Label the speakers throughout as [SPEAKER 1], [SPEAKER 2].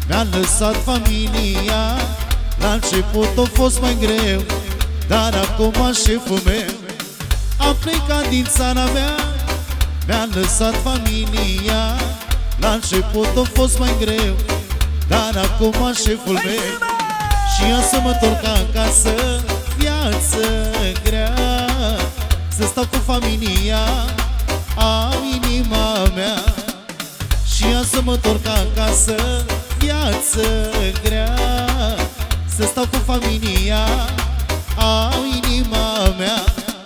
[SPEAKER 1] Mi-a lăsat familia. La început a fost mai greu, dar acum șeful meu a plecat din țara mea. Mi-a lăsat familia. La început a fost mai greu, dar acum șeful meu. Și eu să mă întorc acasă, viață grea, să stau cu familia, au inima mea. Și eu să mă întorc acasă, viață grea, să stau cu familia, au inima mea.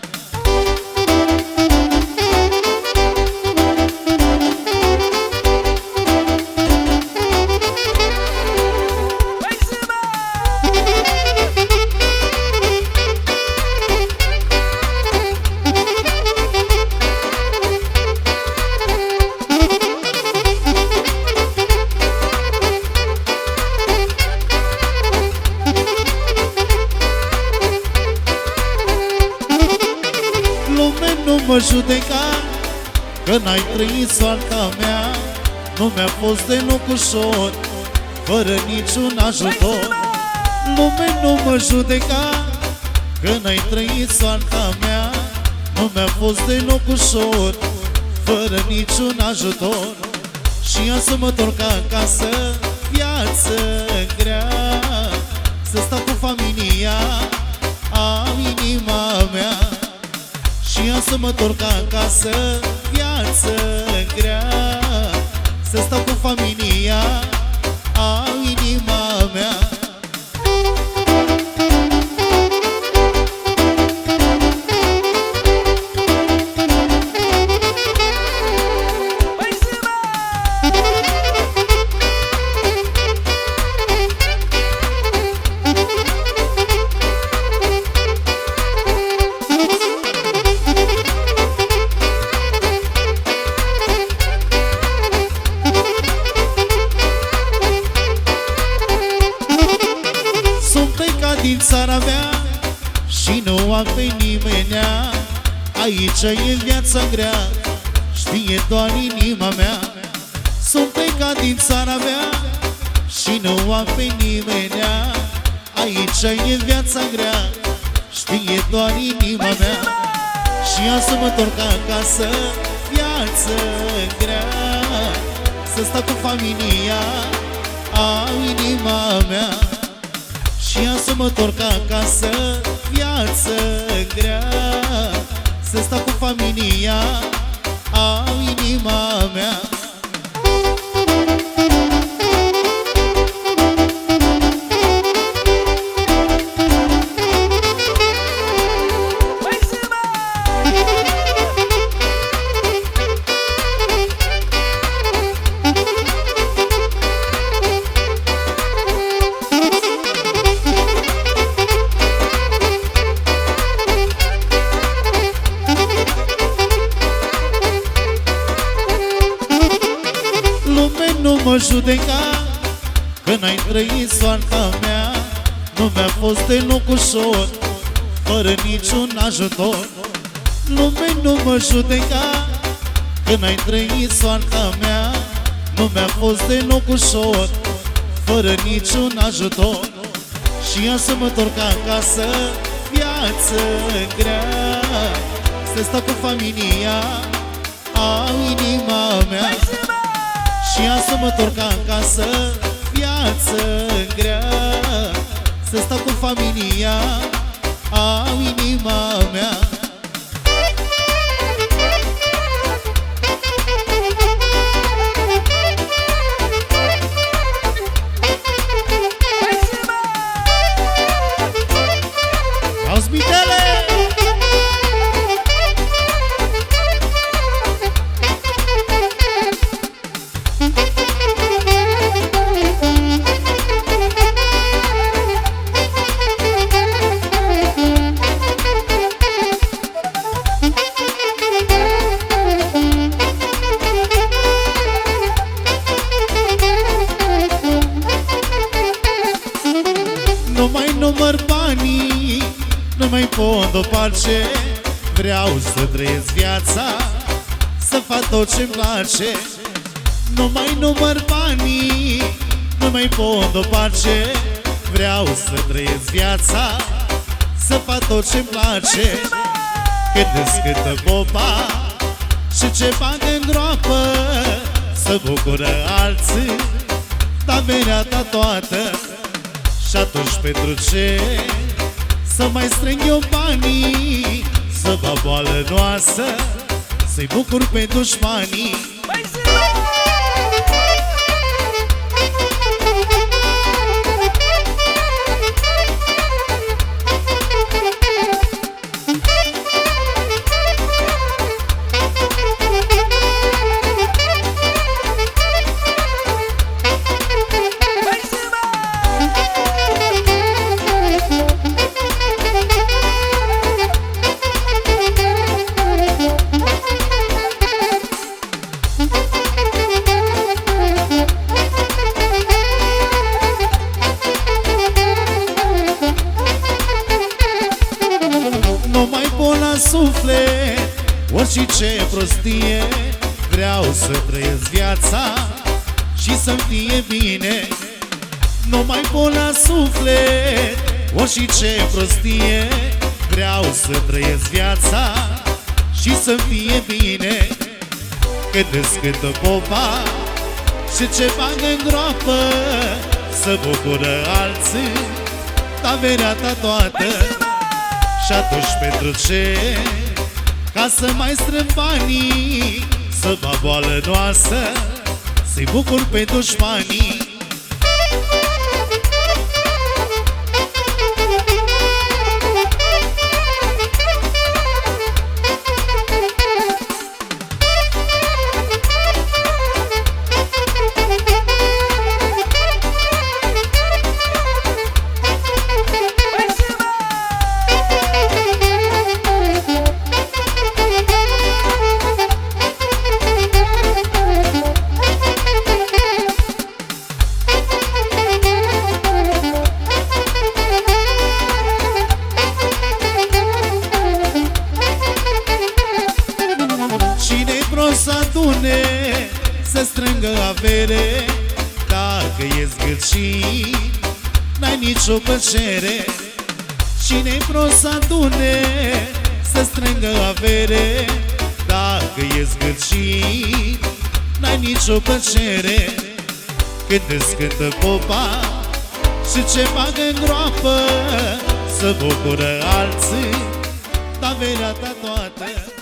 [SPEAKER 1] Nu mă judeca că n-ai trăit soarta mea. Nu mi-a fost deloc ușor, fără niciun ajutor. Lume, nu mă judeca că n-ai trăit soarta mea. Nu mi-a fost deloc ușor, fără niciun ajutor. Și eu să mă întorc acasă, viață grea, să stau cu familia, au inima mea. Și eu să mă întorc acasă, viață grea, să stau cu familia, au inima mea. Din țara mea și nu am pe nimenea. Aici e viața grea, știe doar inima mea. Sunt plecat din țara mea și nu am pe nimenea. Aici e viața grea, știe doar inima mea. Și eu să mă întorc acasă, viață grea, să stau cu familia, au inima mea. Și eu să mă întorc acasă, viață grea, să stau cu familia, au inima mea. Nu mă judeca că n-ai trăit soarta mea. Nu mi-a fost deloc ușor, fără niciun ajutor. Lume, nu mă judeca că n-ai trăit soarta mea. Nu mi-a fost deloc ușor, fără niciun ajutor. Și eu să mă întorc acasă, viață grea, să stau cu familia, au inima mea. Și eu să mă întorc acasă, viață grea, să stau cu familia, au inima mea. Auzi, Mitele! Nu mai număr banii, nu mai pot dopace. Vreau să trăiesc viața, să fac tot ce-mi place. Nu mai număr banii, nu nu mai pot dopace. Vreau să trăiesc viața, să fac tot ce-mi place. Când îți cântă popa și ce fac în groapă, să bucură alții taberea ta toată. Și atunci pentru ce să mai strâng eu banii, să vă boală noastră, să-i bucur pe dușmanii. Nu mai pot la suflet orice ce prostie. Vreau să trăiesc viața și să-mi fie bine. Nu mai pot la suflet orice ce prostie. Vreau să trăiesc viața și să-mi fie bine. Când îți cântă popa și ce fac în groapă, să bucură alții taberea ta toată. Și atunci pentru ce? Ca să mai strâng banii, să vă boală noastră, să-i bucur pe dușmanii. Cine-i prost să adune, să strângă avere. Dacă e zgârcit, n-ai nicio plăcere. Cine-i prost să adune, să strângă avere. Dacă e zgârcit, n-ai nicio plăcere. Când îți cântă popa și ce fac în groapă, să bucură alții taberea ta toată.